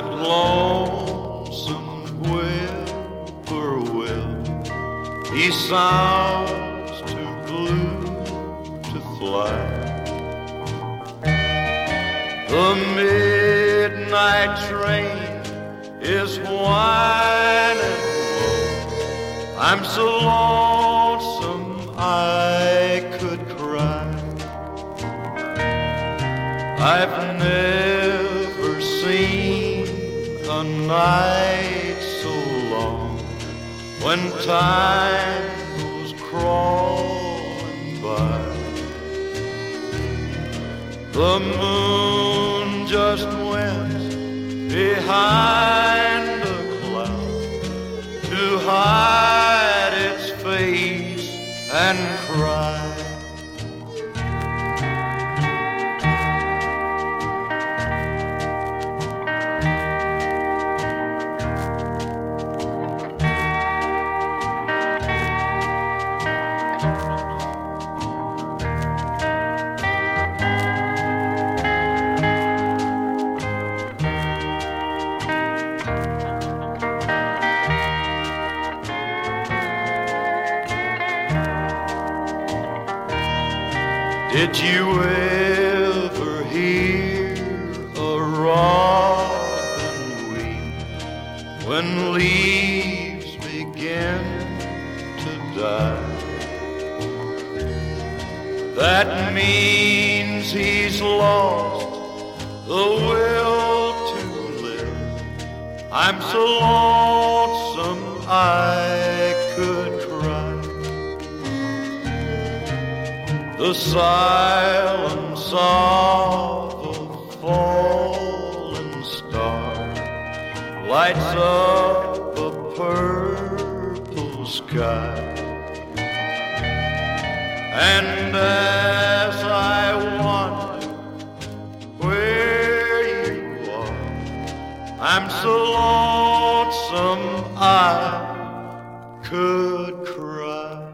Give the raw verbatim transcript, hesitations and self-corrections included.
lonesome whippoorwill, he sounds too blue to fly. The midnight train is whining low. I'm so lonesome I could cry. I've never seen a night so long when time goes crawling by. The moon just went behind a cloud to hide its face and cry. Did you ever hear a robin weep when leaves begin to die? That means he's lost the will to live. I'm so lonesome I could cry. The silence of a fallen star lights up a purple sky. And as I wonder where you are, I'm so lonesome I could cry.